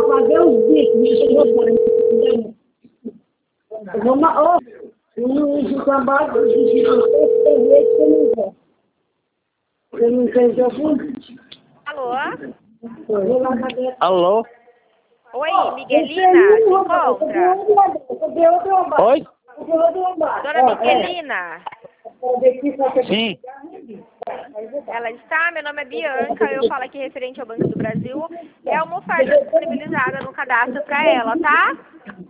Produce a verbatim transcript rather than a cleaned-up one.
fazer os bicos, deixa eu botar. Vamos, ó, o trabalho, o xixi, tem vezes que eu não vou. Eu não sei se eu fui. Alô? Alô? Oi, Miguelina, se encontra? Oi? Dona Miguelina, Sim. ela está? Meu nome é Bianca, eu falo aqui referente ao Banco do Brasil. É uma oferta disponibilizada no cadastro para ela, tá?